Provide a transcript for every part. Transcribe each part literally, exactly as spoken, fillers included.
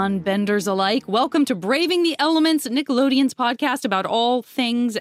non-benders alike. Welcome to Braving the Elements, Nickelodeon's podcast about all things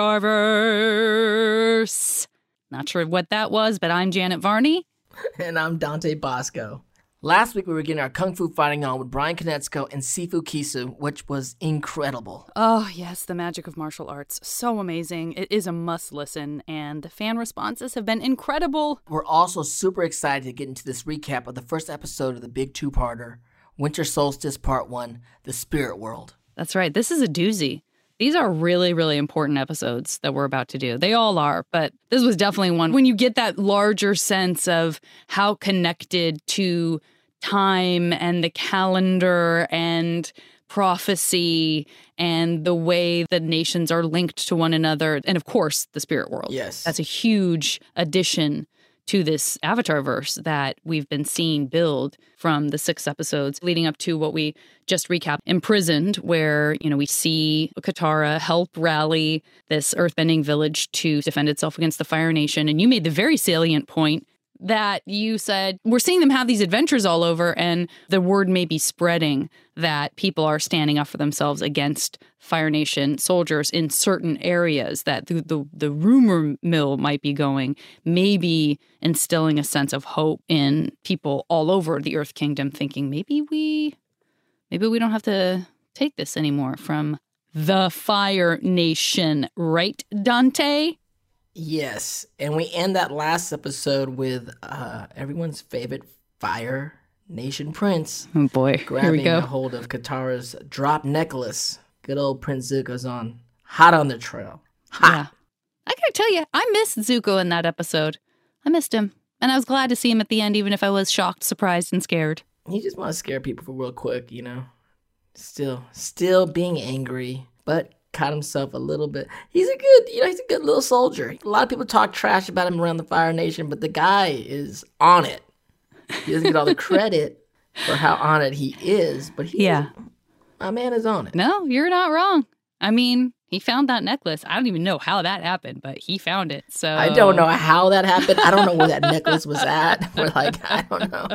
Avatarverse. Not sure what that was, but I'm Janet Varney. And I'm Dante Bosco. Last week we were getting our kung fu fighting on with Bryan Konietzko and Sifu Kisu, which was incredible. Oh, yes, the magic of martial arts. So amazing. It is a must listen, and the fan responses have been incredible. We're also super excited to get into this recap of the first episode of the big two-parter, Winter Solstice Part one, The Spirit World. That's right. This is a doozy. These are really, really important episodes that we're about to do. They all are, but this was definitely one. When you get that larger sense of how connected to time and the calendar and prophecy and the way the nations are linked to one another, and of course, the spirit world. Yes. That's a huge addition to this Avatarverse that we've been seeing build from the six episodes leading up to what we just recapped, Imprisoned, where, you know, we see Katara help rally this earthbending village to defend itself against the Fire Nation. And you made the very salient point that you said, we're seeing them have these adventures all over, and the word may be spreading that people are standing up for themselves against Fire Nation soldiers in certain areas, that the, the, the rumor mill might be going, maybe instilling a sense of hope in people all over the Earth Kingdom, thinking maybe we, maybe we don't have to take this anymore from the Fire Nation, right, Dante? Yes, and we end that last episode with uh, everyone's favorite Fire Nation prince. Oh boy, grabbing here we go. a hold of Katara's drop necklace. Good old Prince Zuko's on, hot on the trail. Hot. Yeah. I gotta tell you, I missed Zuko in that episode. I missed him, and I was glad to see him at the end, even if I was shocked, surprised, and scared. He just wants to scare people for real quick, you know. Still, still being angry, but caught himself a little bit. He's a good, you know, he's a good little soldier. A lot of people talk trash about him around the Fire Nation, but the guy is on it. He doesn't get all the credit for how on it he is, but he, yeah, my man is on it. No, you're not wrong. I mean, he found that necklace. I don't even know how that happened, but he found it. So I don't know how that happened. I don't know where that necklace was at. We're like, I don't know.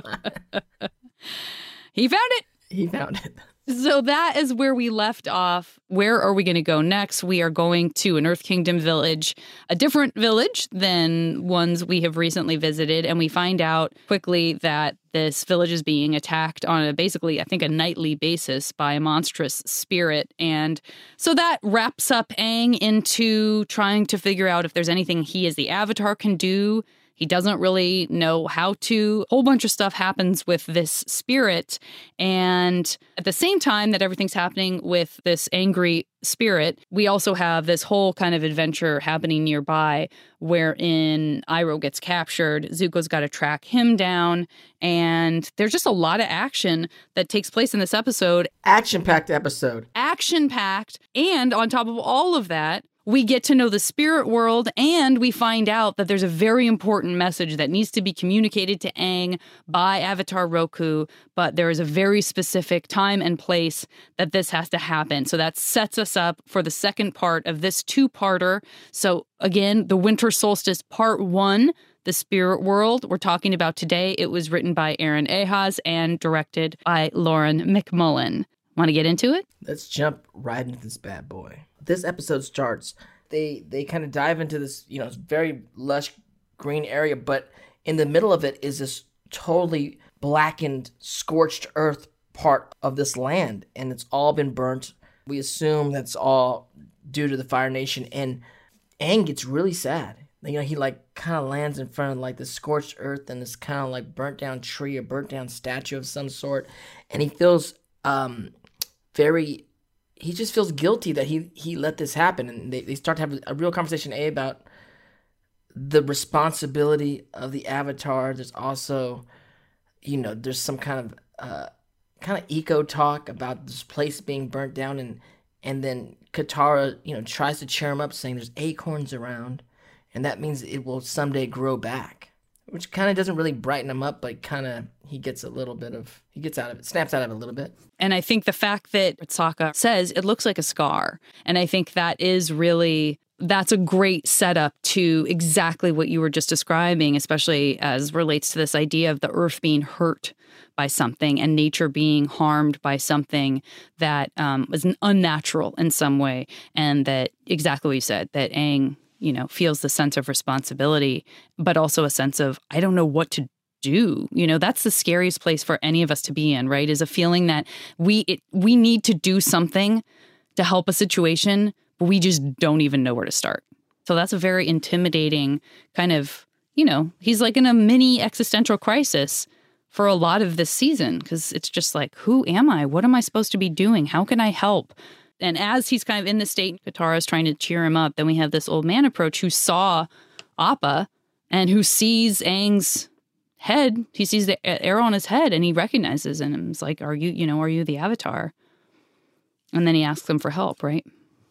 He found it. He found it. So that is where we left off. Where are we going to go next? We are going to an Earth Kingdom village, a different village than ones we have recently visited. And we find out quickly that this village is being attacked on a basically, I think, a nightly basis by a monstrous spirit. And so that wraps up Aang into trying to figure out if there's anything he as the Avatar can do. He doesn't really know how to. A whole bunch of stuff happens with this spirit. And at the same time that everything's happening with this angry spirit, we also have this whole kind of adventure happening nearby wherein Iroh gets captured. Zuko's got to track him down. And there's just a lot of action that takes place in this episode. Action-packed episode. Action-packed. And on top of all of that, we get to know the spirit world, and we find out that there's a very important message that needs to be communicated to Aang by Avatar Roku, but there is a very specific time and place that this has to happen. So that sets us up for the second part of this two-parter. So again, the Winter Solstice Part one, The Spirit World, we're talking about today. It was written by Aaron Ahaz and directed by Lauren McMullen. Want to get into it? Let's jump right into this bad boy. This episode starts, they they kind of dive into this, you know, very lush green area, but in the middle of it is this totally blackened, scorched earth part of this land, and it's all been burnt. We assume that's all due to the Fire Nation, and Aang gets really sad. You know, he like kind of lands in front of like this scorched earth and this kind of like burnt down tree or burnt down statue of some sort, and he feels um very... he just feels guilty that he he let this happen. And they, they start to have a real conversation, A, about the responsibility of the Avatar. There's also, you know, there's some kind of uh, kind of eco talk about this place being burnt down. And, and then Katara, you know, tries to cheer him up, saying there's acorns around. And that means it will someday grow back. Which kind of doesn't really brighten him up, but kind of he gets a little bit of, he gets out of it, snaps out of it a little bit. And I think the fact that Sokka says it looks like a scar, and I think that is really that's a great setup to exactly what you were just describing, especially as relates to this idea of the earth being hurt by something and nature being harmed by something that um, was unnatural in some way. And that exactly what you said, that Aang, you know, feels the sense of responsibility, but also a sense of, I don't know what to do. You know, that's the scariest place for any of us to be in, right? Is a feeling that we it, we need to do something to help a situation, but we just don't even know where to start. So that's a very intimidating kind of, you know, he's like in a mini existential crisis for a lot of this season, because it's just like, who am I? What am I supposed to be doing? How can I help? And as he's kind of in this state, Katara's trying to cheer him up. Then we have this old man approach who saw Appa and who sees Aang's head. He sees the arrow on his head and he recognizes him and is like, are you, you know, are you the Avatar? And then he asks them for help, right?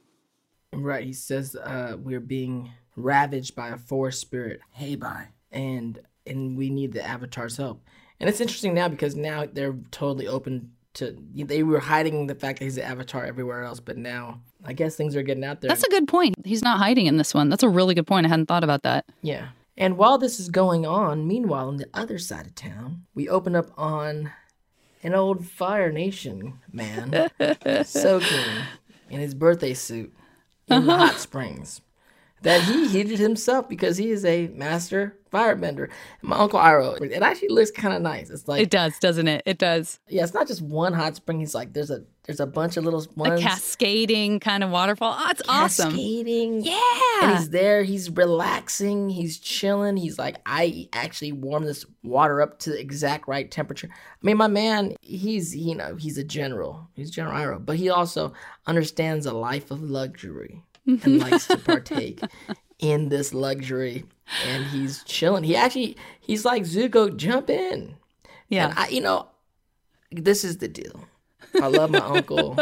Right. He says uh, we're being ravaged by a forest spirit, Heibai, and and we need the Avatar's help. And it's interesting now because now they're totally open to. They were hiding the fact that he's the Avatar everywhere else, but now I guess things are getting out there. That's a good point. He's not hiding in this one. That's a really good point. I hadn't thought about that. Yeah. And while this is going on, meanwhile, on the other side of town, we open up on an old Fire Nation man soaking in his birthday suit in the hot springs that he heated himself because he is a master firebender. And my Uncle Iroh, it actually looks kind of nice. It's like it does, doesn't it? It does. Yeah, it's not just one hot spring. He's like there's a there's a bunch of little ones. A cascading kind of waterfall. Oh, it's awesome. Cascading. Yeah. And he's there. He's relaxing. He's chilling. He's like, I actually warm this water up to the exact right temperature. I mean, my man, he's, you know, he's a general. He's General Iroh. But he also understands a life of luxury and likes to partake in this luxury. And he's chilling. He actually, he's like, Zuko, jump in. Yeah. And I, you know, this is the deal. I love my uncle.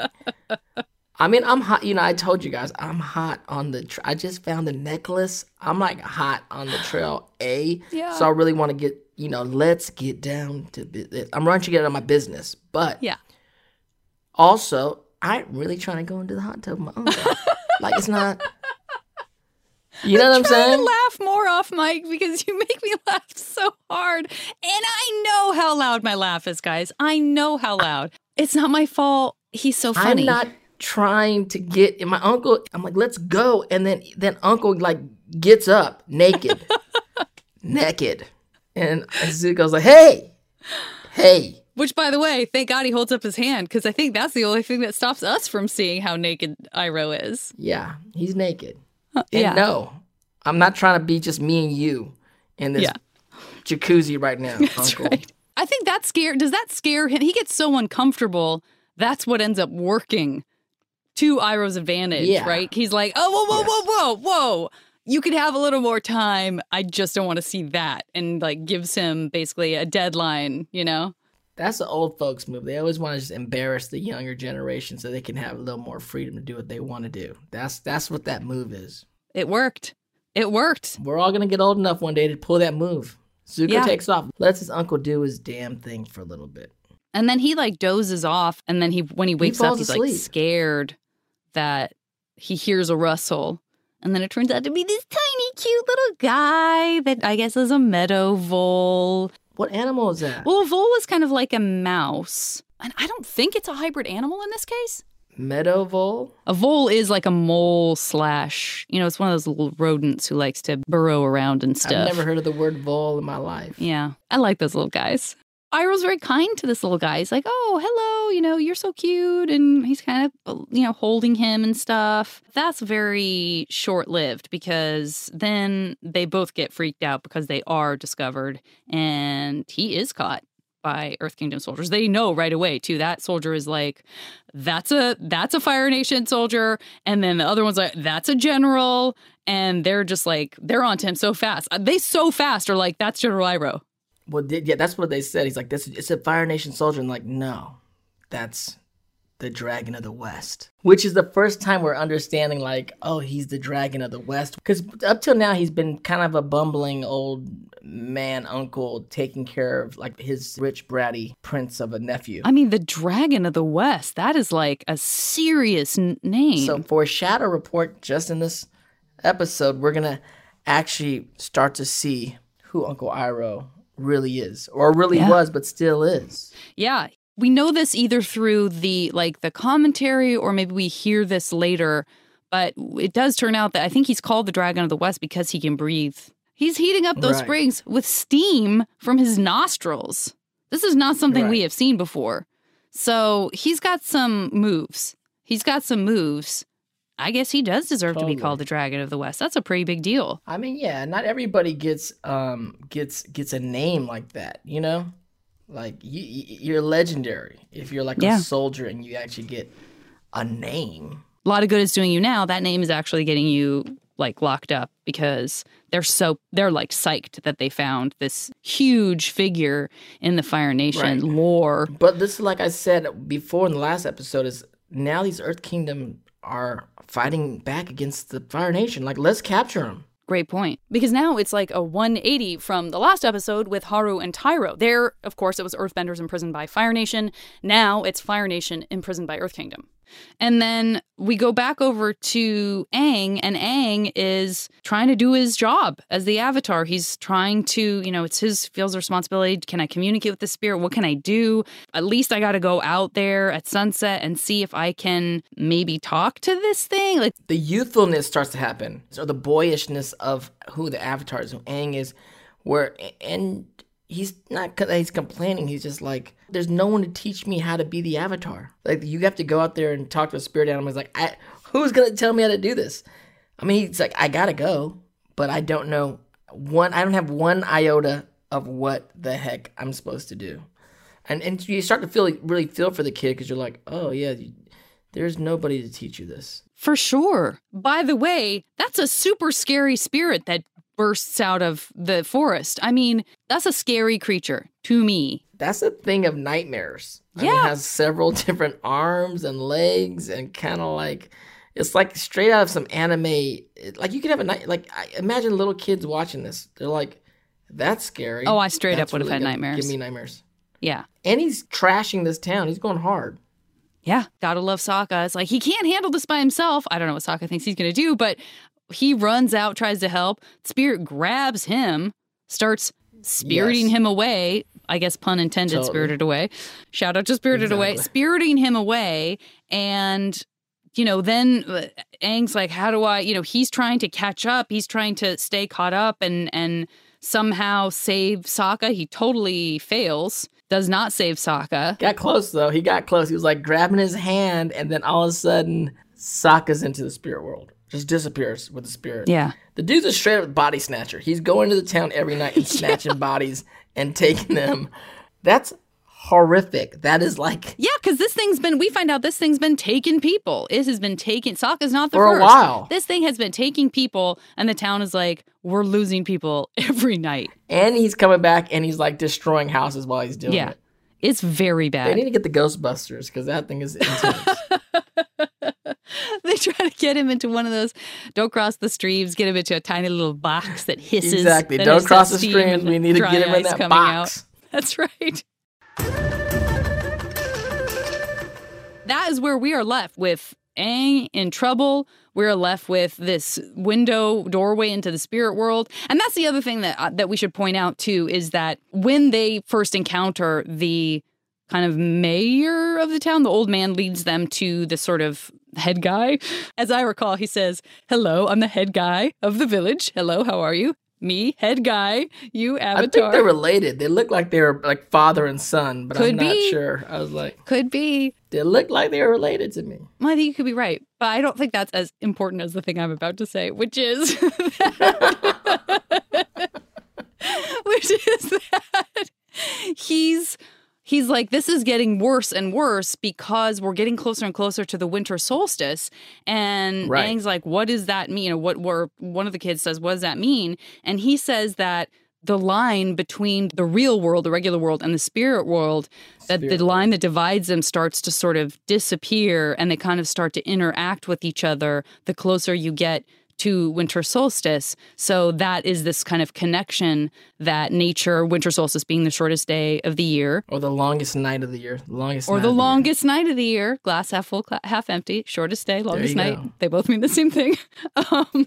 I mean, I'm hot. You know, I told you guys, I'm hot on the, tra- I just found the necklace. I'm like hot on the trail A. Yeah. So I really want to get, you know, let's get down to business. I'm running to get on my business. But yeah. Also, I'm really trying to go into the hot tub with my uncle. Like, it's not, you know I'm what I'm saying? To laugh more off mic because you make me laugh so hard. And I know how loud my laugh is, guys. I know how loud. It's not my fault. He's so funny. I'm not trying to get in my uncle. I'm like, let's go. And then then uncle like gets up naked. naked. And Zuko's like, hey, hey. Which, by the way, thank God he holds up his hand because I think that's the only thing that stops us from seeing how naked Iroh is. Yeah, he's naked. Uh, and yeah. no, I'm not trying to be just me and you in this yeah. jacuzzi right now, That's uncle. Right. I think that scare does that scare him? He gets so uncomfortable. That's what ends up working to Iroh's advantage, yeah. right? He's like, oh, whoa, whoa, yes. whoa, whoa, whoa. You could have a little more time. I just don't want to see that. And like gives him basically a deadline, you know? That's the old folks move. They always want to just embarrass the younger generation so they can have a little more freedom to do what they want to do. That's that's what that move is. It worked. It worked. We're all going to get old enough one day to pull that move. Zuko yeah. takes off, lets his uncle do his damn thing for a little bit. And then he like dozes off. And then he, when he wakes he up, he's asleep. like scared that he hears a rustle. And then it turns out to be this tiny, cute little guy that I guess is a meadow vole. What animal is that? Well, a vole is kind of like a mouse. And I don't think it's a hybrid animal in this case. Meadow vole? A vole is like a mole slash, you know, it's one of those little rodents who likes to burrow around and stuff. I've never heard of the word vole in my life. Yeah, I like those little guys. Iroh's very kind to this little guy. He's like, oh, hello, you know, you're so cute. And he's kind of, you know, holding him and stuff. That's very short-lived because then they both get freaked out because they are discovered and he is caught by Earth Kingdom soldiers. They know right away, too. That soldier is like, that's a that's a Fire Nation soldier. And then the other one's like, that's a general. And they're just like, they're onto him so fast. They so fast are like, that's General Iroh. Well, yeah, that's what they said. He's like, this it's a Fire Nation soldier. And like, no, that's the Dragon of the West, which is the first time we're understanding, like, oh, he's the Dragon of the West. Because up till now, he's been kind of a bumbling old man uncle taking care of, like, his rich, bratty prince of a nephew. I mean, the Dragon of the West, that is like a serious n- name. So for Shadow Report, just in this episode, we're going to actually start to see who Uncle Iroh really is, or really Yeah. was, but still is. Yeah. We know this either through the like the commentary or maybe we hear this later, but it does turn out that I think he's called the Dragon of the West because he can breathe. He's heating up those Right. springs with steam from his nostrils. This is not something we Right. have seen before. So he's got some moves. He's got some moves. I guess he does deserve to be Totally. called the Dragon of the West. That's a pretty big deal. I mean, yeah, not everybody gets um gets gets a name like that, you know? Like you, you you're legendary if you're like Yeah. a soldier and you actually get a name. A lot of good it's doing you now. That name is actually getting you like locked up because they're so they're like psyched that they found this huge figure in the Fire Nation Right. lore. But this, like I said before in the last episode, is now these Earth Kingdom are fighting back against the Fire Nation. Like, let's capture them. Great point. Because now it's like a one eighty from the last episode with Haru and Tyro. There, of course, it was Earthbenders imprisoned by Fire Nation. Now it's Fire Nation imprisoned by Earth Kingdom. And then we go back over to Aang, and Aang is trying to do his job as the Avatar. He's trying to, you know, it's his, feels responsibility. Can I communicate with the spirit? What can I do? At least I got to go out there at sunset and see if I can maybe talk to this thing. Like, The youthfulness starts to happen, or the boyishness of who the Avatar is, who Aang is, where, and he's not that he's complaining. He's just like, there's no one to teach me how to be the Avatar. Like, you have to go out there and talk to a spirit animal. He's like, I, who's going to tell me how to do this? I mean, he's like, I got to go, but I don't know one, I don't have one iota of what the heck I'm supposed to do. And and you start to feel really feel for the kid because you're like, oh, yeah, you, there's nobody to teach you this. for sure. By the way, that's a super scary spirit that bursts out of the forest. I mean, that's a scary creature to me. That's a thing of nightmares. I mean, Yeah. it has several different arms and legs and kind of like, it's like straight out of some anime. It- Like you could have a night, like I imagine little kids watching this. They're like, that's scary. Oh, I straight That's up would have really had gonna nightmares. Give me nightmares. Yeah. And he's trashing this town. He's going hard. Yeah. Gotta love Sokka. It's like, he can't handle this by himself. I don't know what Sokka thinks he's going to do, but he runs out, tries to help. Spirit grabs him, starts spiriting Yes. him away. I guess pun intended, Totally. spirited away. Shout out to Spirited Away. Exactly. Spiriting him away. And, you know, then uh, Aang's like, how do I, you know, he's trying to catch up. He's trying to stay caught up and, and somehow save Sokka. He totally fails, does not save Sokka. Got close though. He got close. He was like grabbing his hand, and then all of a sudden, Sokka's into the spirit world. Just disappears with the spirit. Yeah. The dude's a straight up body snatcher. He's going to the town every night and snatching bodies and taking them. That's horrific. That is like Yeah, because this thing's been, we find out this thing's been taking people. It has been taking, Sokka's not the For a first. while. This thing has been taking people, and the town is like, we're losing people every night. and he's coming back and he's like destroying houses while he's doing Yeah. it. It's very They bad. need to get the Ghostbusters because that thing is intense. They try to get him into one of those, don't cross the streams, get him into a tiny little box that hisses. Exactly. that Don't has cross that the steam streams. and We need to dry get him in ice that coming box. out. That's right. That is where we are left with Aang in trouble. We're left with this window doorway into the spirit world. And that's the other thing that uh, that we should point out too, is that when they first encounter the kind of mayor of the town, the old man leads them to the sort of head guy. As I recall, he says, "Hello, I'm the head guy of the village. Hello, how are you? Me, head guy, you I Avatar." think they're related. They look like they were like father and son, but Could I'm not be. sure. I was like, Could be. they look like they were related to me. Well, I think you could be right, but I don't think that's as important as the thing I'm about to say, which is which is that he's he's like, this is getting worse and worse because we're getting closer and closer to the winter solstice. And Right. Aang's like, what does that mean? Or what were one of the kids says, what does that mean? And he says that the line between the real world, the regular world, and the spirit world, that Spirit the line that divides them starts to sort of disappear and they kind of start to interact with each other the closer you get to winter solstice. So that is this kind of connection that nature, winter solstice being the shortest day of the year. Or the longest night of the year. The longest Or night the of the longest night of the year. Glass half full, cla- half empty. Shortest day, longest you night. go. They both mean the same thing. Um,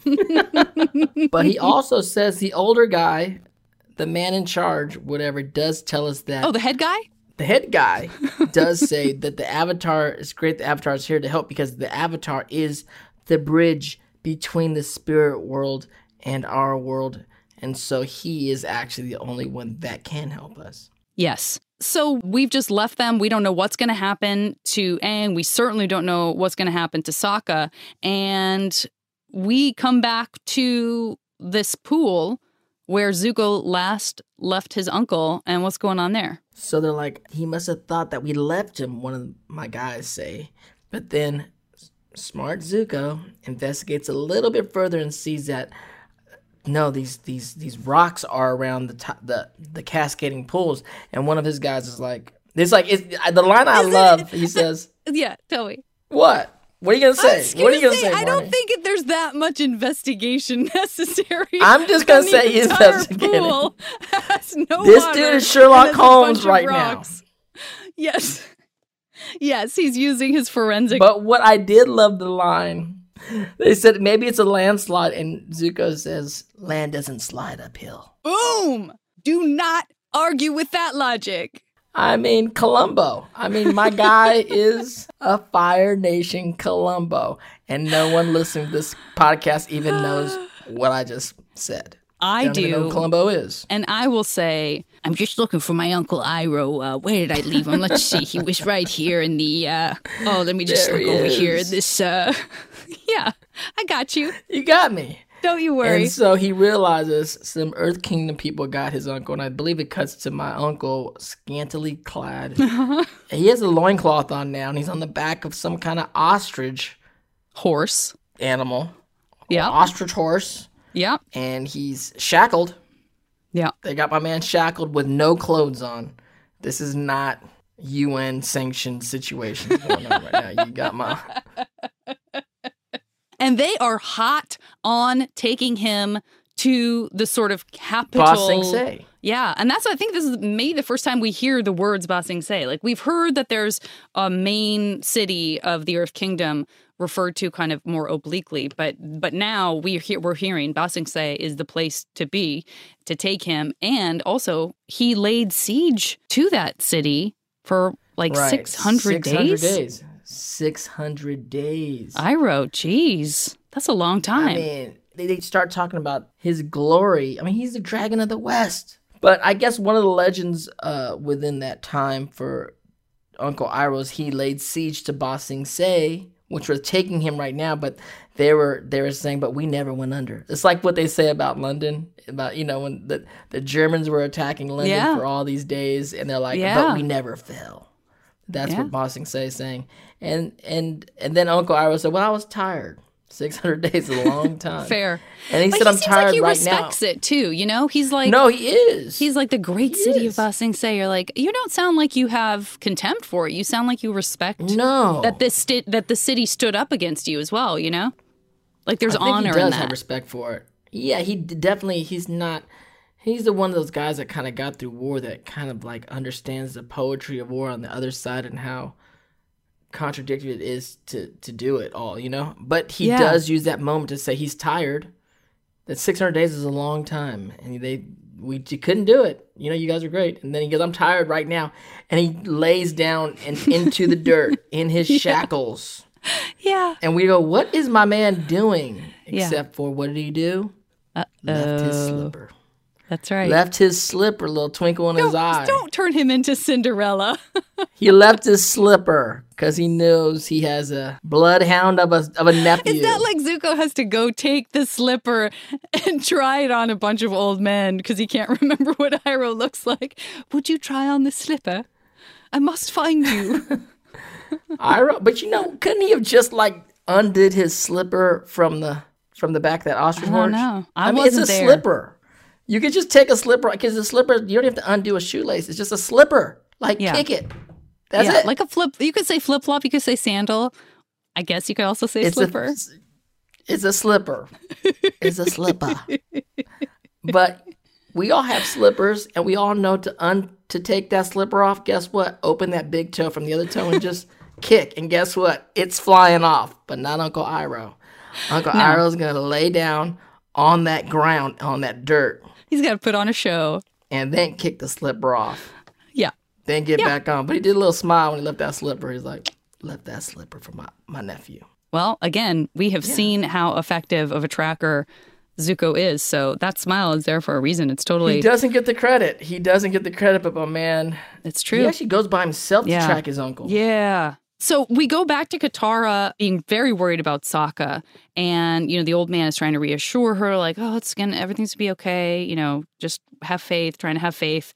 year. But he also says the older guy, the man in charge, whatever, does tell us that oh, the head guy? the head guy does say that the Avatar is great. The Avatar is here to help because the Avatar is the bridge between the spirit world and our world. And so he is actually the only one that can help us. Yes. So we've just left them. We don't know what's going to happen to Aang. We certainly don't know what's going to happen to Sokka. And we come back to this pool where Zuko last left his uncle. And what's going on there? So they're like, he must have thought that we left him, one of my guys say. But then smart Zuko investigates a little bit further and sees that no, these these these rocks are around the top, the the cascading pools, and one of his guys is like, "It's like it's, the line I love." He says, Yeah, tell me. "What? What are you gonna I was say? What are you gonna say, say?" I don't Marnie? think it- there's that much investigation necessary. I'm just gonna on the say he's entire investigating. pool has no This water dude is and Sherlock has a Holmes bunch of right now. rocks. Yes. Yes, he's using his forensic. But what I did love the line. They said maybe it's a landslide, and Zuko says, "Land doesn't slide uphill." Boom! Do not argue with that logic. I mean, Columbo. I mean, my guy is a Fire Nation Columbo, and no one listening to this podcast even knows what I just said. I Don't even know do. who Columbo is. And I will say, I'm just looking for my Uncle Iroh. Uh, where did I leave him? Let's see. He was right here in the, uh, oh, let me just There look he over is. here. This, uh, yeah, I got you. You got me. Don't you worry. And so he realizes some Earth Kingdom people got his uncle, and I believe it cuts to my uncle scantily clad. And he has a loincloth on now, and he's on the back of some kind of ostrich Horse. animal. Yeah. Ostrich horse. Yeah. And he's shackled. Yeah. They got my man shackled with no clothes on. This is not U N sanctioned situation going on right now. You got my... And they are hot on taking him to the sort of capital. Ba Sing Se. Yeah, and that's, I think this is maybe the first time we hear the words Ba Sing Se. Like, we've heard that there's a main city of the Earth Kingdom referred to kind of more obliquely, but but now we hear, we're hearing Ba Sing Se is the place to be, to take him. And also, he laid siege to that city for like Right. six hundred six hundred days. days. six hundred days. Iroh, geez, that's a long time. I mean, they, they start talking about his glory. I mean, he's the Dragon of the West. But I guess one of the legends uh, within that time for Uncle Iroh is he laid siege to Ba Sing Se, which was taking him right now. But they were they were saying, but we never went under. It's like what they say about London, about, you know, when the, the Germans were attacking London Yeah. for all these days, and they're like, Yeah. but we never fell. That's Yeah. what Ba Sing Se is saying. And and and then Uncle Iroh said, well, I was tired. six hundred days is a long time. Fair. And he But said, he I'm seems tired like he right respects now. it too, you know? He's like No, he is. he's like the great He city is. of Ba Sing Se. You're like, you don't sound like you have contempt for it. You sound like you respect No. that this sti- that the city stood up against you as well, you know? Like there's I think honor he does in have that. respect for it. Yeah, he d- definitely, he's not, he's the one of those guys that kind of got through war that kind of like understands the poetry of war on the other side and how contradictory it is to, to do it all, you know? But he Yeah. does use that moment to say he's tired. That six hundred days is a long time. And they, we you couldn't do it. You know, you guys are great. And then he goes, I'm tired right now. And he lays down and into the dirt in his shackles. Yeah. And we go, what is my man doing? Yeah. Except for, what did he do? Left his Uh-oh. slipper. That's right. Left his slipper, little twinkle in his don't, eye. don't turn him into Cinderella. He left his slipper because he knows he has a bloodhound of a of a nephew. Is that like Zuko has to go take the slipper and try it on a bunch of old men because he can't remember what Iroh looks like? Would you try on the slipper? I must find you. Iroh, but you know, couldn't he have just like undid his slipper from the from the back of that ostrich I horse? don't know. I mean, it's a wasn't there. slipper. You could just take a slipper, because the slipper, you don't have to undo a shoelace. It's just a slipper. Like, Yeah. kick it. That's yeah, it. like a flip. You could say flip flop. You could say sandal. I guess you could also say it's slipper. A, it's a slipper. It's a slipper. But we all have slippers, and we all know to un to take that slipper off. Guess what? Open that big toe from the other toe and just kick. And guess what? It's flying off. But not Uncle Iroh. Uncle No. Iroh's gonna lay down on that ground, on that dirt, He's got to put on a show. and then kick the slipper off. Yeah. Then get Yeah. back on. But he did a little smile when he left that slipper. He's like, left that slipper for my, my nephew. Well, again, we have Yeah. seen how effective of a tracker Zuko is. So that smile is there for a reason. It's totally, He doesn't get the credit. He doesn't get the credit, but my man, it's he true. actually goes by himself Yeah. to track his uncle. Yeah. So we go back to Katara being very worried about Sokka. And, you know, the old man is trying to reassure her, like, oh, it's gonna, everything's gonna be okay. You know, just have faith, trying to have faith.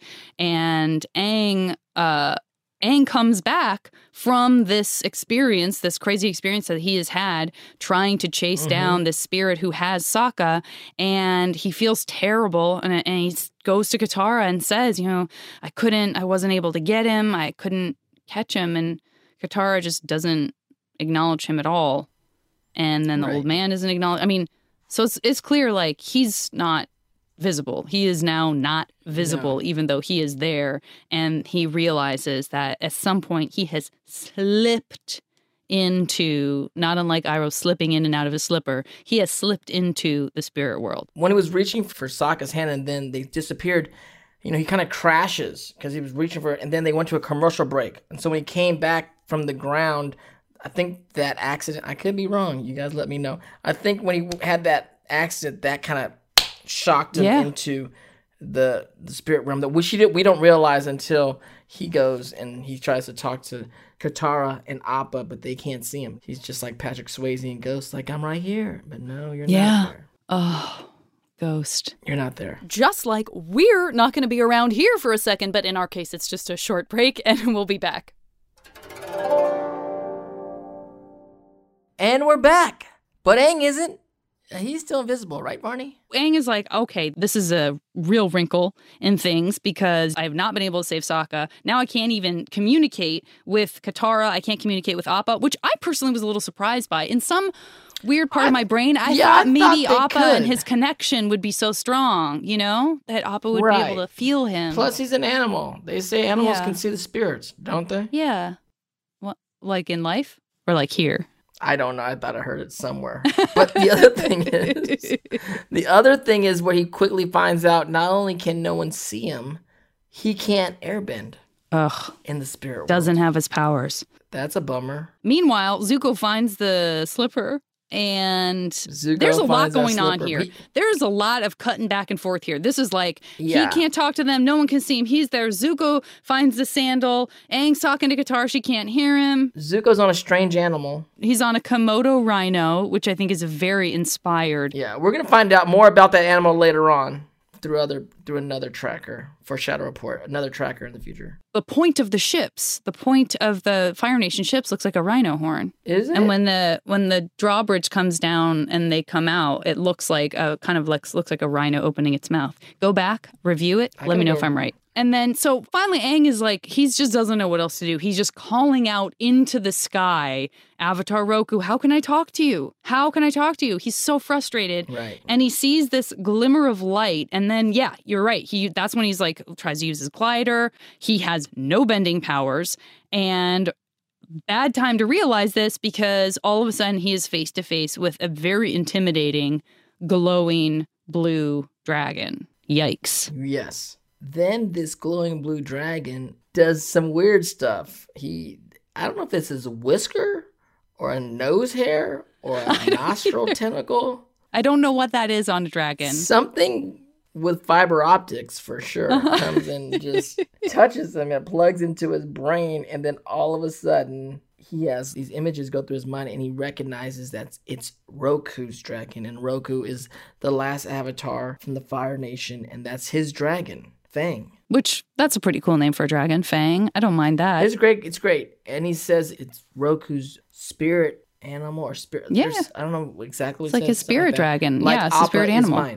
And Aang, uh, Aang comes back from this experience, this crazy experience that he has had trying to chase Mhm. down this spirit who has Sokka, and he feels terrible, and, and he goes to Katara and says, you know, I couldn't, I wasn't able to get him, I couldn't catch him, and Katara just doesn't acknowledge him at all, and then the Right. old man isn't acknowledged. I mean, so it's it's clear, like, he's not visible. He is now not visible, No. even though he is there. And he realizes that at some point he has slipped into, not unlike Iroh slipping in and out of his slipper, he has slipped into the spirit world. When he was reaching for Sokka's hand and then they disappeared, you know, he kind of crashes because he was reaching for it. And then they went to a commercial break. And so when he came back from the ground, I think that accident, I could be wrong. You guys let me know. I think when he had that accident, that kind of shocked him Yeah. into the the spirit realm that we she did, we don't realize until he goes and he tries to talk to Katara and Appa, but they can't see him. He's just like Patrick Swayze in Ghost, like, I'm right here, but no, you're Yeah. not there. Oh, Ghost. You're not there. Just like we're not going to be around here for a second, but in our case, it's just a short break and we'll be back. And we're back, but Aang isn't. He's still invisible, right, Barney? Aang is like, okay, this is a real wrinkle in things because I have not been able to save Sokka. Now I can't even communicate with Katara. I can't communicate with Appa, which I personally was a little surprised by. In some weird part I- of my brain, I yeah, thought I maybe thought they Appa and could. his connection would be so strong, you know, that Appa would Right. be able to feel him. Plus, he's an animal. They say animals Yeah. can see the spirits, don't they? yeah. What, like in life or like here? I don't know. I thought I heard it somewhere. But the other thing is, the other thing is where he quickly finds out not only can no one see him, he can't airbend Ugh, in the spirit world. doesn't have his powers. That's a bummer. Meanwhile, Zuko finds the slipper, and Zuko there's a lot finds that going on slipper. here. He- There's a lot of cutting back and forth here. This is like, Yeah. he can't talk to them. No one can see him. He's there. Zuko finds the sandal. Aang's talking to Katara. She can't hear him. Zuko's on a strange animal. He's on a Komodo rhino, which I think is very inspired. Yeah, we're gonna find out more about that animal later on through other through another tracker for Shadow Report, another tracker in the future. The point of the ships, the point of the Fire Nation ships looks like a rhino horn. Is it? And when the when the drawbridge comes down and they come out, it looks like a kind of like looks like a rhino opening its mouth. Go back, review it. I Let me gotta know go- if I'm right. And then so finally, Aang is like he just doesn't know what else to do. He's just calling out into the sky, Avatar Roku. How can I talk to you? How can I talk to you? He's so frustrated. Right. And he sees this glimmer of light, and then yeah, you're right. He that's when he's like tries to use his glider. He has no bending powers, and bad time to realize this because all of a sudden he is face to face with a very intimidating, glowing blue dragon. Yikes! Yes. Then this glowing blue dragon does some weird stuff. He, I don't know if this is a whisker or a nose hair or a nostril tentacle. I don't know what that is on a dragon. Something with fiber optics for sure comes and just touches him and plugs into his brain, and then all of a sudden he has these images go through his mind and he recognizes that it's Roku's dragon, and Roku is the last avatar from the Fire Nation, and that's his dragon, Fang. Which that's a pretty cool name for a dragon, Fang. I don't mind that. It's great. It's great. And he says it's Roku's spirit animal or spirit. Yeah. there's- I don't know exactly what It's it like his says, something spirit that. dragon. Like Yeah, it's a Appa spirit is animal. mine.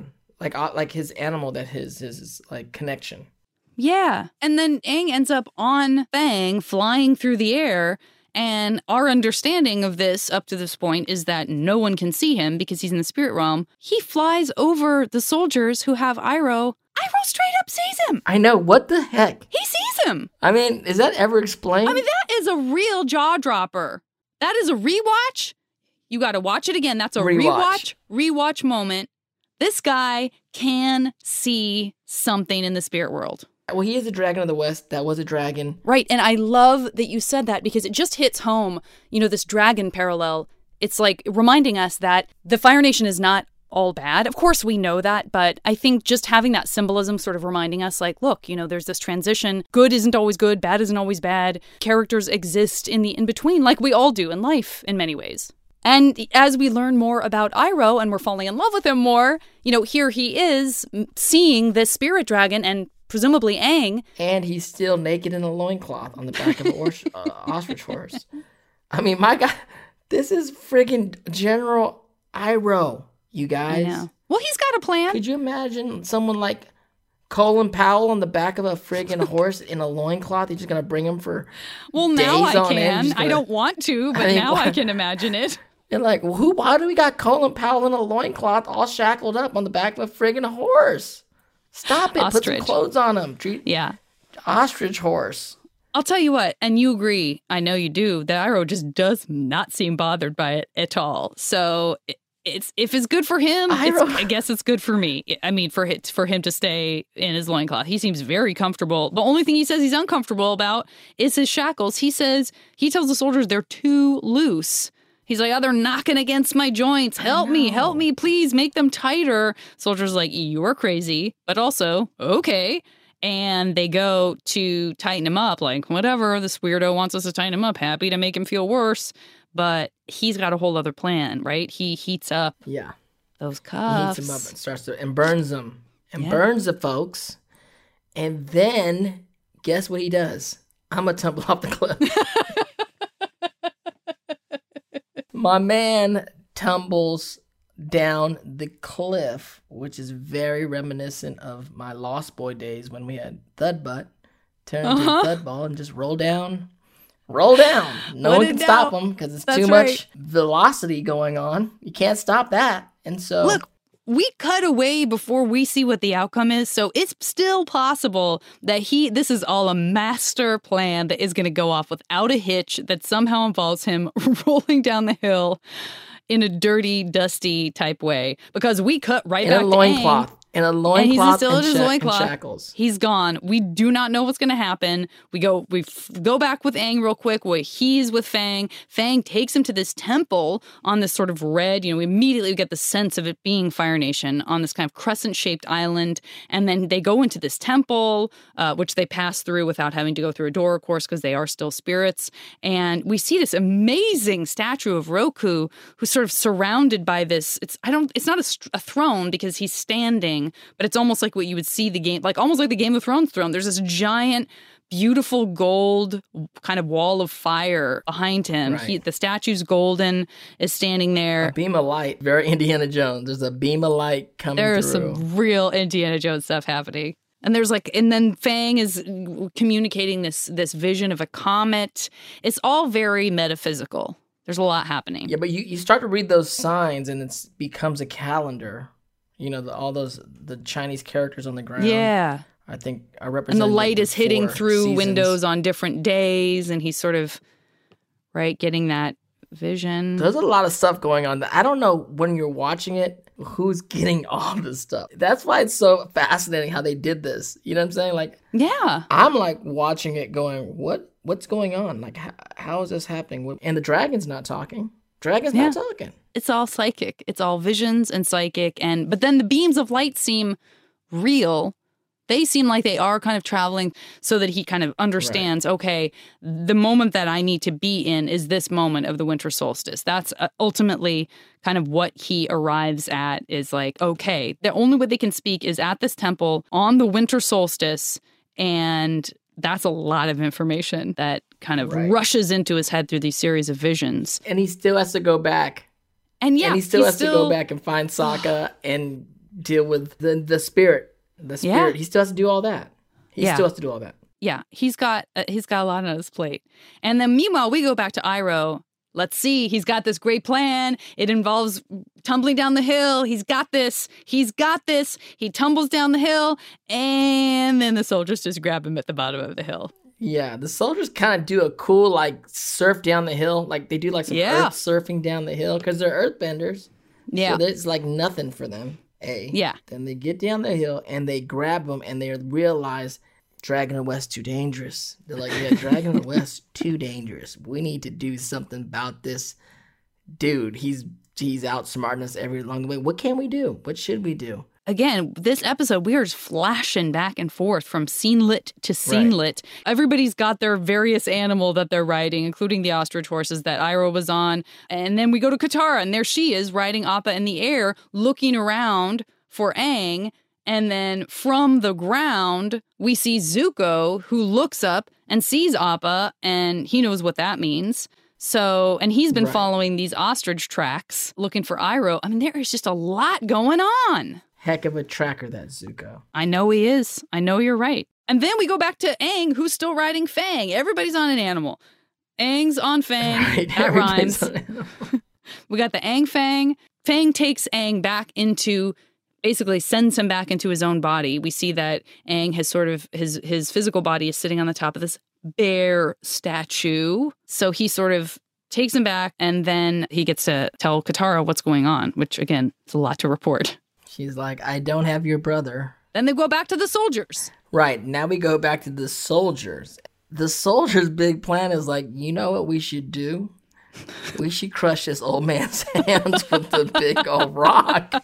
like uh, like his animal that his his, his like connection. Yeah. And then Aang ends up on Fang flying through the air. And our understanding of this up to this point is that no one can see him because he's in the spirit realm. He flies over the soldiers who have Iroh. Iroh straight up sees him. I know. What the heck? He sees him. I mean, is that ever explained? I mean, that is a real jaw dropper. That is a rewatch. You got to watch it again. That's a rewatch. rewatch, rewatch moment. This guy can see something in the spirit world. Well, he is a dragon of the West. That was a dragon. Right. And I love that you said that because it just hits home, you know, this dragon parallel. It's like reminding us that the Fire Nation is not all bad. Of course, we know that. But I think just having that symbolism sort of reminding us like, look, you know, there's this transition. Good isn't always good. Bad isn't always bad. Characters exist in the in-between like we all do in life in many ways. And as we learn more about Iroh and we're falling in love with him more, you know, here he is seeing this spirit dragon and presumably Aang. And he's still naked in a loincloth on the back of an ors- uh, ostrich horse. I mean, my God, this is friggin' General Iroh, you guys. I know. Well, he's got a plan. Could you imagine someone like Colin Powell on the back of a friggin' horse in a loincloth? He's just going to bring him for Well, now days I on can. end. Gonna, I don't want to, but I mean, now what? I can imagine it. And like, who? Why do we got Colin Powell in a loincloth all shackled up on the back of a friggin' horse? Stop it. Ostrich. Put some clothes on him. Treat Yeah. Ostrich horse. I'll tell you what, and you agree, I know you do, that Iroh just does not seem bothered by it at all. So it's if it's good for him, it's, I guess it's good for me. I mean, for it, for him to stay in his loincloth. He seems very comfortable. The only thing he says he's uncomfortable about is his shackles. He says, he tells the soldiers they're too loose. He's like, oh, they're knocking against my joints. Help me, help me, please make them tighter. Soldiers like, you're crazy, but also, okay. And they go to tighten him up, like, whatever, this weirdo wants us to tighten him up, happy to make him feel worse. But he's got a whole other plan, right? He heats up yeah. those cuffs. He heats them up and starts to, and burns them. And yeah. burns the folks. And then, guess what he does? I'm going to tumble off the cliff. My man tumbles down the cliff, which is very reminiscent of my Lost Boy days when we had Thud Butt turn uh-huh. into Thud Ball and just roll down, roll down. No Let one can down. stop him because it's That's too right. much velocity going on. You can't stop that. And so, look, we cut away before we see what the outcome is, so it's still possible that he, this is all a master plan that is going to go off without a hitch that somehow involves him rolling down the hill in a dirty, dusty type way. Because we cut right in back a to loincloth. Aang. In a And loincloth he's still in and, his sha- loincloth. and shackles. He's gone. We do not know what's going to happen. We go we f- go back with Aang real quick where he's with Fang. Fang takes him to this temple on this sort of red, you know, we immediately get the sense of it being Fire Nation on this kind of crescent-shaped island. And then they go into this temple, uh, which they pass through without having to go through a door, of course, because they are still spirits. And we see this amazing statue of Roku who's sort of surrounded by this. It's I don't. It's not a, st- a throne because he's standing, but it's almost like what you would see the game, like almost like the Game of Thrones throne. There's this giant, beautiful gold kind of wall of fire behind him. Right. He, the statue's golden, is standing there. A beam of light, very Indiana Jones. There's a beam of light coming There is through. some real Indiana Jones stuff happening. And there's like, and then Fang is communicating this this vision of a comet. It's all very metaphysical. There's a lot happening. Yeah, but you, you start to read those signs and it becomes a calendar. You know, the, all those, the Chinese characters on the ground. Yeah. I think are And representing the light is hitting four through seasons. windows on different days, and he's sort of, right, getting that vision. There's a lot of stuff going on. I don't know when you're watching it, who's getting all this stuff. That's why it's so fascinating how they did this. You know what I'm saying? Like, Yeah. I'm like watching it going, what? What's going on? Like, how, how is this happening? And the dragon's not talking. Dragon's Yeah. not talking. It's all psychic. It's all visions and psychic. And but then the beams of light seem real. They seem like they are kind of traveling so that he kind of understands, okay, the moment that I need to be in is this moment of the winter solstice. That's uh, ultimately kind of what he arrives at is like, okay, the only way they can speak is at this temple on the winter solstice. And that's a lot of information that kind of Right. rushes into his head through these series of visions. And he still has to go back. And yeah, and he still he's has still, to go back and find Sokka and deal with the the spirit. The spirit. Yeah. He still has to do all that. He Yeah. still has to do all that. Yeah, he's got uh, he's got a lot on his plate. And then meanwhile, we go back to Iroh. Let's see. He's got this great plan. It involves tumbling down the hill. He's got this. He's got this. He tumbles down the hill, and then the soldiers just grab him at the bottom of the hill. Yeah, the soldiers kind of do a cool, like, surf down the hill. Like, they do, like, some Yeah. earth surfing down the hill because they're earthbenders. Yeah. So it's, like, nothing for them, A. Yeah. Then they get down the hill, and they grab them, and they realize Dragon of the West too dangerous. They're like, yeah, Dragon of the West too dangerous. We need to do something about this dude. He's he's outsmarting us every along the way. What can we do? What should we do? Again, this episode, we are just flashing back and forth from scene-lit to scene-lit. Right. Everybody's got their various animal that they're riding, including the ostrich horses that Iroh was on. And then we go to Katara, and there she is riding Appa in the air, looking around for Aang. And then from the ground, we see Zuko, who looks up and sees Appa, and he knows what that means. So, and he's been right. following these ostrich tracks, looking for Iroh. I mean, there is just a lot going on. Heck of a tracker, that Zuko. I know he is. I know you're right. And then we go back to Aang, who's still riding Fang. Everybody's on an animal. Aang's on Fang. Right, that rhymes. We got the Aang Fang. Fang takes Aang back into, basically sends him back into his own body. We see that Aang has sort of, his, his physical body is sitting on the top of this bear statue. So he sort of takes him back, and then he gets to tell Katara what's going on, which, again, is a lot to report. She's like, I don't have your brother. Then they go back to the soldiers. Right. Now we go back to the soldiers. The soldiers' big plan is like, you know what we should do? We should crush this old man's hands with the big old rock.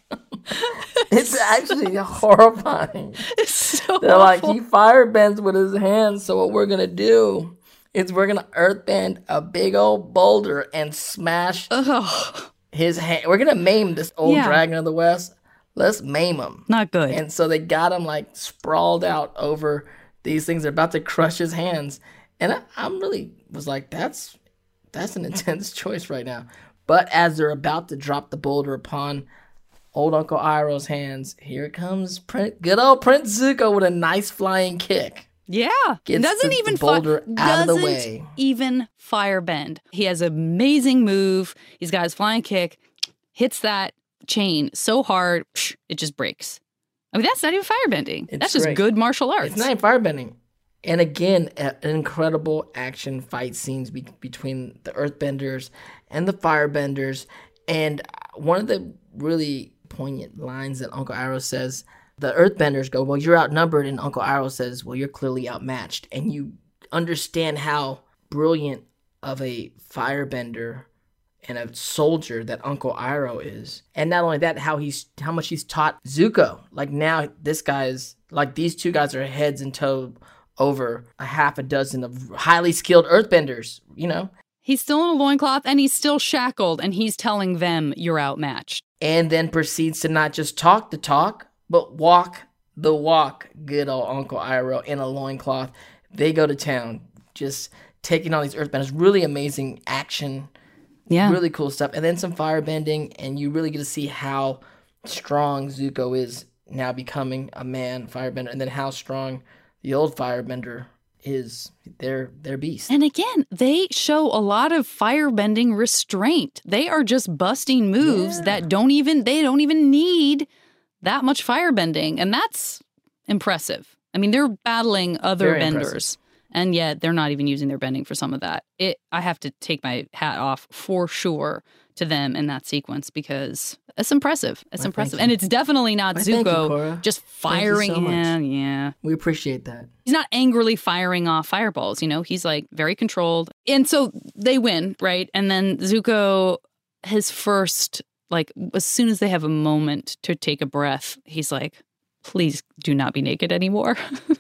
It's actually horrifying. It's so They're awful. like, he firebends with his hands, so what we're going to do is we're going to earthbend a big old boulder and smash Ugh. his hand. We're going to maim this old Yeah. Dragon of the West. Let's maim him. Not good. And so they got him like sprawled out over these things. They're about to crush his hands. And I, I'm really was like, that's that's an intense choice right now. But as they're about to drop the boulder upon old Uncle Iroh's hands, here comes Prince, good old Prince Zuko with a nice flying kick. Yeah. Gets doesn't the, even the boulder fi- out of the doesn't way. even firebend. He has an amazing move. He's got his flying kick, hits that chain so hard, psh, it just breaks. I mean, that's not even firebending. It's That's just great. good martial arts. It's not even firebending. And again, a- an incredible action fight scenes be- between the earthbenders and the firebenders. And one of the really poignant lines that Uncle Iroh says, the earthbenders go, well, you're outnumbered. And Uncle Iroh says, well, you're clearly outmatched. And you understand how brilliant of a firebender and a soldier that Uncle Iroh is. And not only that, how he's how much he's taught Zuko. Like now this guy is like these two guys are heads and toe over a half a dozen of highly skilled earthbenders, you know? He's still in a loincloth and he's still shackled, and he's telling them you're outmatched. And then proceeds to not just talk the talk, but walk the walk. Good old Uncle Iroh in a loincloth. They go to town, just taking on these earthbenders. Really amazing action. Yeah. Really cool stuff. And then some firebending, and you really get to see how strong Zuko is now becoming a man firebender, and then how strong the old firebender is. They're, they're beasts. And again, they show a lot of firebending restraint. They are just busting moves Yeah. that don't even, they don't even need that much firebending. And that's impressive. I mean, they're battling other Very benders. impressive. And yet they're not even using their bending for some of that. It, I have to take my hat off for sure to them in that sequence, because it's impressive. It's Well, impressive. thank And you. it's definitely not Well, thank you, Zuko Cora. just Thank you firing. so much. yeah, yeah. We appreciate that. He's not angrily firing off fireballs, you know? He's like very controlled. And so they win, right? And then Zuko, his first, like, as soon as they have a moment to take a breath, he's like, please do not be naked anymore.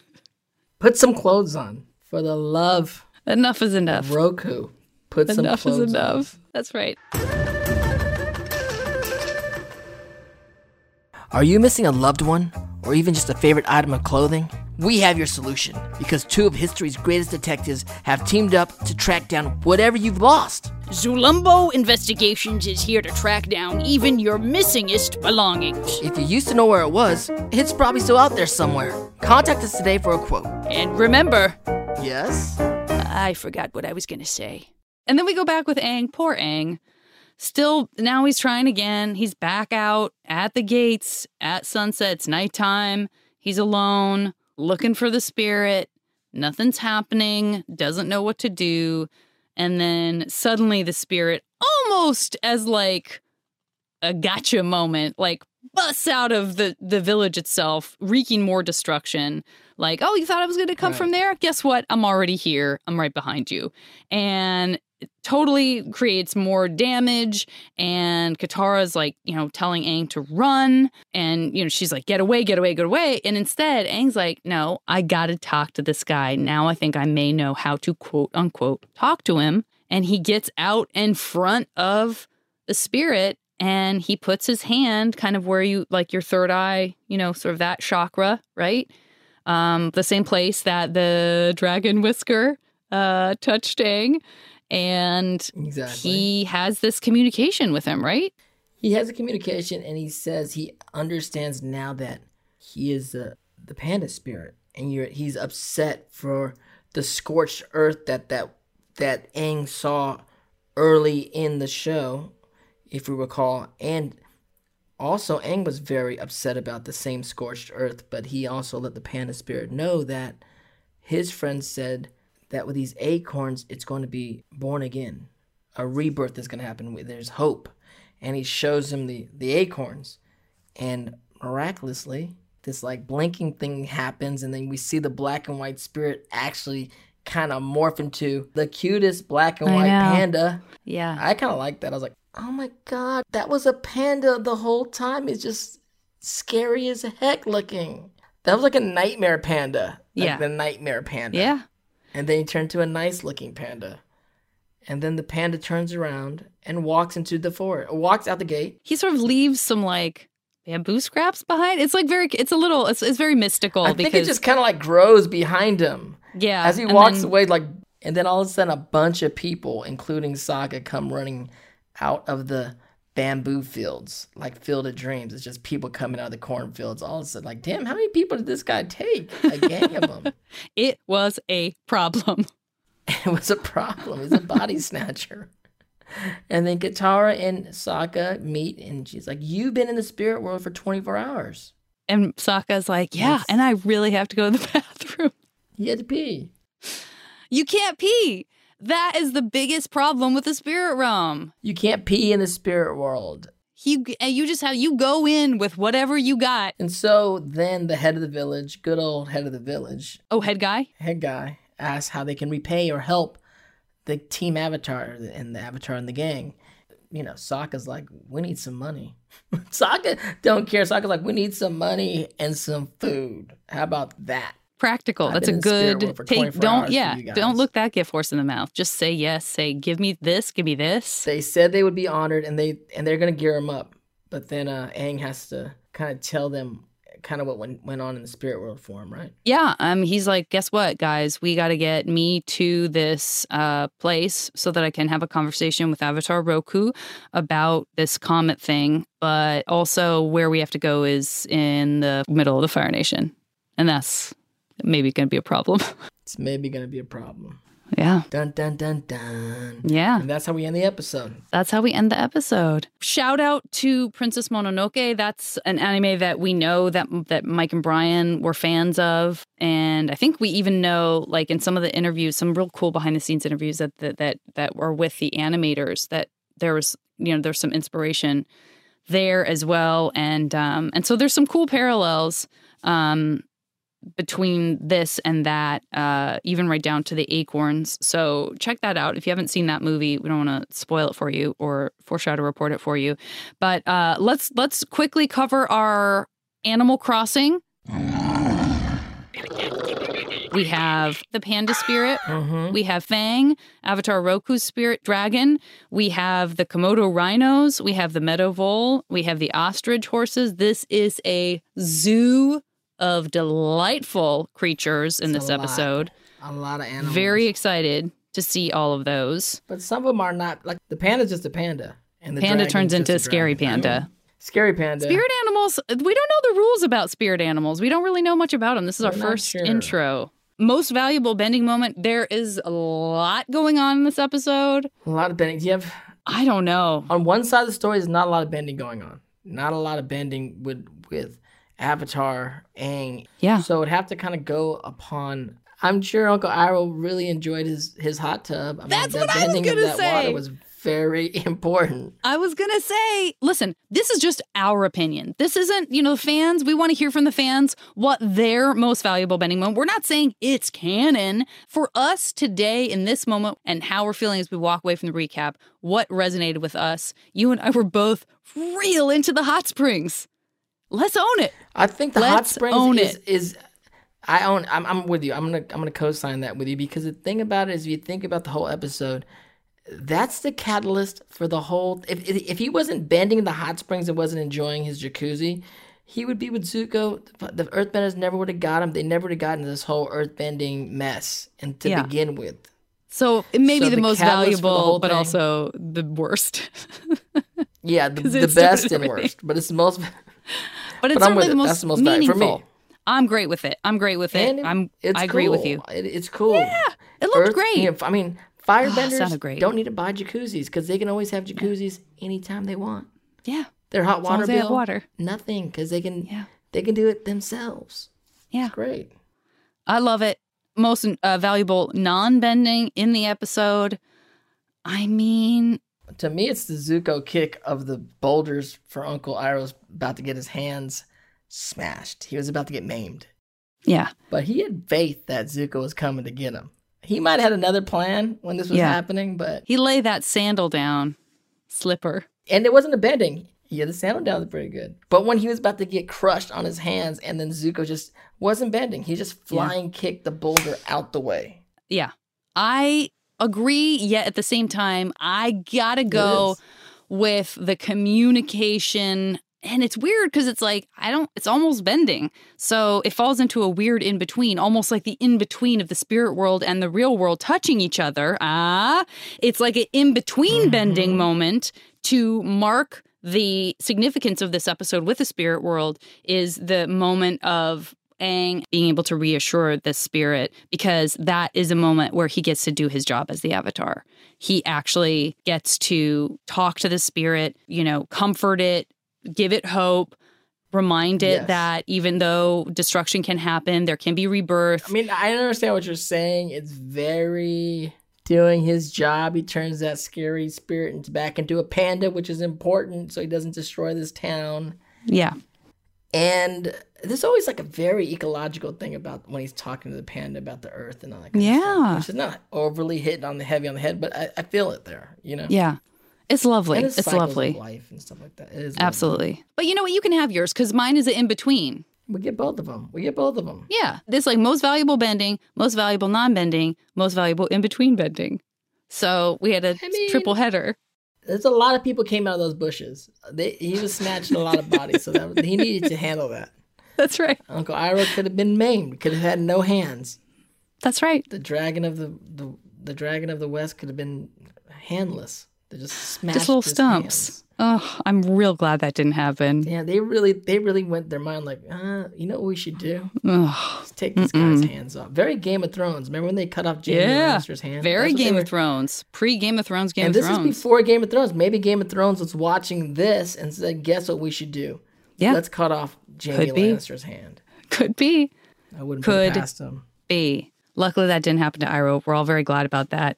Put some clothes on. For the love Enough is of enough. Roku. Put some Enough clothes is enough. on. That's right. Are you missing a loved one? Or even just a favorite item of clothing? We have your solution, because two of history's greatest detectives have teamed up to track down whatever you've lost. Zulumbo Investigations is here to track down even your missingest belongings. If you used to know where it was, it's probably still out there somewhere. Contact us today for a quote. And remember... Yes? I forgot what I was gonna say. And then we go back with Aang. Poor Aang. Still, now he's trying again. He's back out at the gates at sunset. It's nighttime. He's alone, looking for the spirit. Nothing's happening. Doesn't know what to do. And then suddenly the spirit, almost as like a gotcha moment, like busts out of the, the village itself, wreaking more destruction. Like, oh, you thought I was going to come right. from there? Guess what? I'm already here. I'm right behind you. And it totally creates more damage. And Katara's like, you know, telling Aang to run. And, you know, she's like, get away, get away, get away. And instead, Aang's like, no, I got to talk to this guy. Now I think I may know how to quote unquote talk to him. And he gets out in front of the spirit and he puts his hand kind of where you, like your third eye, you know, sort of that chakra, right? Um, the same place that the dragon whisker uh, touched Aang. And exactly. he has this communication with him, right? He has a communication, and he says he understands now that he is the, the panda spirit, and you're, he's upset for the scorched earth that, that, that Aang saw early in the show, if we recall. And also, Aang was very upset about the same scorched earth, but he also let the panda spirit know that his friend said that with these acorns, it's going to be born again. A rebirth is going to happen. There's hope. And he shows him the, the acorns. And miraculously, this like blinking thing happens. And then we see the black and white spirit actually kind of morph into the cutest black and I white know. panda. Yeah. I kind of like that. I was like, oh my God, that was a panda the whole time. It's just scary as heck looking. That was like a nightmare panda. Like Yeah. the nightmare panda. Yeah. And then he turned to a nice looking panda. And then the panda turns around and walks into the forest, walks out the gate. He sort of leaves some like bamboo scraps behind. It's like very, it's a little, it's, it's very mystical. I because, think it just kind of like grows behind him. yeah. As he and walks then- away, like, and then all of a sudden a bunch of people, including Sokka, come running out of the bamboo fields, like Field of Dreams. It's just people coming out of the cornfields. All of a sudden, like, damn, how many people did this guy take? A gang of them. It was a problem. It was a problem. He's a body snatcher. And then Katara and Sokka meet, and she's like, you've been in the spirit world for twenty-four hours. And Sokka's like, yeah, Yes. and I really have to go to the bathroom. He had to pee. You can't pee. That is the biggest problem with the spirit realm. You can't pee in the spirit world. You, and you just have, you go in with whatever you got. And so then the head of the village, good old head of the village, Oh, head guy? head guy, asks how they can repay or help the team Avatar and the Avatar and the gang. You know, Sokka's like, we need some money. Sokka don't care. Sokka's like, we need some money and some food. How about that? Practical. I've That's been a in the spirit good world for take. twenty-four Don't, hours for yeah, you guys. don't look that gift horse in the mouth. Just say yes. Say, give me this, give me this. They said they would be honored, and they and they're gonna gear him up. But then uh, Aang has to kind of tell them kind of what went, went on in the spirit world for him, right? Yeah, um, he's like, guess what, guys? We got to get me to this uh, place so that I can have a conversation with Avatar Roku about this comet thing. But also, where we have to go is in the middle of the Fire Nation, and that's maybe going to be a problem. It's maybe gonna be a problem. Yeah, Dun dun dun dun. yeah. And that's how we end the episode. That's how we end the episode. Shout out to Princess Mononoke. That's an anime that we know that that Mike and Brian were fans of. And I think we even know, like in some of the interviews, some real cool behind the scenes interviews that that that, that were with the animators, that there was, you know, there's some inspiration there as well. And um and so there's some cool parallels um between this and that, uh, even right down to the acorns. So check that out. If you haven't seen that movie, we don't want to spoil it for you or foreshadow report it for you. But uh, let's let's quickly cover our Animal Crossing. We have the panda spirit. Mm-hmm. We have Fang, Avatar Roku's spirit dragon. We have the Komodo rhinos. We have the meadow vole. We have the ostrich horses. This is a zoo of delightful creatures in It's this a lot. episode. A lot of animals. Very excited to see all of those. But some of them are not, like the panda's just a panda. And the Panda dragon's turns just into a scary dragon. panda. I mean, scary panda. Spirit animals, we don't know the rules about spirit animals. We don't really know much about them. This is our We're not first sure. intro. Most valuable bending moment. There is a lot going on in this episode. A lot of bending. You have, I don't know. on one side of the story, there's not a lot of bending going on. Not a lot of bending with, with Avatar, Aang. Yeah. So it'd have to kind of go upon. I'm sure Uncle Iroh really enjoyed his, his hot tub. I mean, That's the what I was bending gonna of that say. water was very important. I was going to say, listen, this is just our opinion. This isn't, you know, fans. We want to hear from the fans what their most valuable bending moment. We're not saying it's canon. For us today in this moment and how we're feeling as we walk away from the recap, what resonated with us, you and I were both real into the hot springs. Let's own it. I think the hot Let's springs own is, it. is I own I'm I'm with you. I'm gonna I'm gonna co-sign that with you because the thing about it is if you think about the whole episode, that's the catalyst for the whole. If if, if he wasn't bending in the hot springs and wasn't enjoying his jacuzzi, he would be with Zuko. The Earthbenders never would have got him. They never would have gotten this whole earthbending mess and to Yeah. begin with. So it may So be the, the most catalyst for the valuable, whole but thing- also the worst. Yeah, the, 'Cause the it's best doing and everything. worst, but it's the most. But it's But I'm certainly with the it. most, That's the most valuable meaningful. for me. I'm great with it. I'm great with it. And I'm. it's I agree with cool. you. It, it's cool. Yeah, it looked great. You know, I mean, sounded firebenders great. don't need to buy jacuzzis because they can always have jacuzzis anytime they want. Yeah, Their hot as long water as they bill, have water. nothing because they can Yeah. they can do it themselves. Yeah. It's great. I love it. Most uh, valuable non-bending in the episode. I mean, To me, it's the Zuko kick of the boulders for Uncle Iroh's about to get his hands smashed. He was about to get maimed. yeah, But he had faith that Zuko was coming to get him. He might have had another plan when this was Yeah. happening, but... he laid that sandal down, slipper. And it wasn't a bending. Yeah, the sandal down was pretty good. But when he was about to get crushed on his hands and then Zuko just wasn't bending. He just flying kicked the boulder out the way. Yeah, I agree. Yet at the same time, I gotta go is. with the communication. And it's weird because it's like, I don't, it's almost bending. So it falls into a weird in between, almost like the in between of the spirit world and the real world touching each other. Ah, it's like an in between Mm-hmm. bending moment to mark the significance of this episode with the spirit world is the moment of Aang being able to reassure the spirit, because that is a moment where he gets to do his job as the Avatar. He actually gets to talk to the spirit, you know, comfort it, give it hope, remind it Yes. that even though destruction can happen, there can be rebirth. I mean, I understand what you're saying. It's very doing his job. He turns that scary spirit into back into a panda, which is important so he doesn't destroy this town. Yeah. And there's always like a very ecological thing about when he's talking to the panda about the earth and all that kind of Yeah. stuff. Which is not overly hitting on the heavy on the head, but I, I feel it there, you know? Yeah. It's lovely. And It's cycles of lovely. life and stuff like that. It is lovely. Absolutely. But you know what? You can have yours because mine is an in between. We get both of them. We get both of them. Yeah. This like most valuable bending, most valuable non bending, most valuable in between bending. So we had a I mean- triple header. There's a lot of people came out of those bushes. They, he was snatching a lot of bodies, so that, he needed to handle that. That's right. Uncle Iroh could have been maimed. Could have had no hands. That's right. The dragon of the the, the dragon of the west could have been handless. They just smashed Just little his stumps. hands. Oh, I'm real glad that didn't happen. Yeah, they really they really went their mind like, uh, you know what we should do? Ugh. Let's take these guys' hands off. Very Game of Thrones. Remember when they cut off Jaime Yeah. Lannister's hands? Very That's what they Game were- of Thrones. Pre Game of Thrones, Game And of this Thrones. is before Game of Thrones. Maybe Game of Thrones was watching this and said, guess what we should do? Yeah. Let's cut off Jaime Could be. Lannister's hand. Could be. I wouldn't put Could it past him. be. Luckily, that didn't happen to Iroh. We're all very glad about that.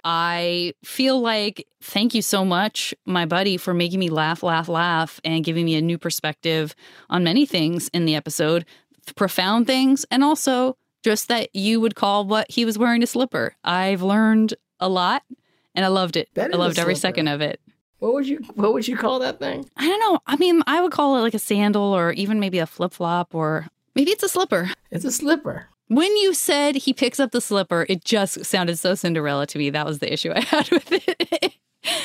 I feel like thank you so much, my buddy, for making me laugh, laugh, laugh, and giving me a new perspective on many things in the episode, profound things, and also just that you would call what he was wearing a slipper. I've learned a lot, and I loved it. That is I a loved every slipper. second of it. What would you What would you call that thing? I don't know. I mean, I would call it like a sandal or even maybe a flip flop, or maybe it's a slipper. It's a slipper. When you said he picks up the slipper, it just sounded so Cinderella to me. That was the issue I had with it.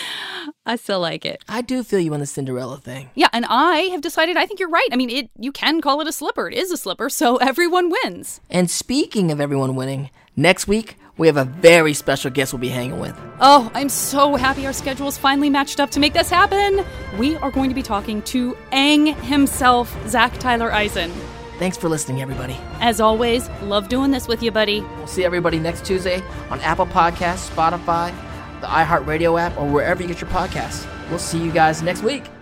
I still like it. I do feel you on the Cinderella thing. Yeah, and I have decided I think you're right. I mean, it you can call it a slipper. It is a slipper, so everyone wins. And speaking of everyone winning, next week we have a very special guest we'll be hanging with. Oh, I'm so happy our schedules finally matched up to make this happen. We are going to be talking to Aang himself, Zach Tyler Eisen. Thanks for listening, everybody. As always, love doing this with you, buddy. We'll see everybody next Tuesday on Apple Podcasts, Spotify, the iHeartRadio app, or wherever you get your podcasts. We'll see you guys next week.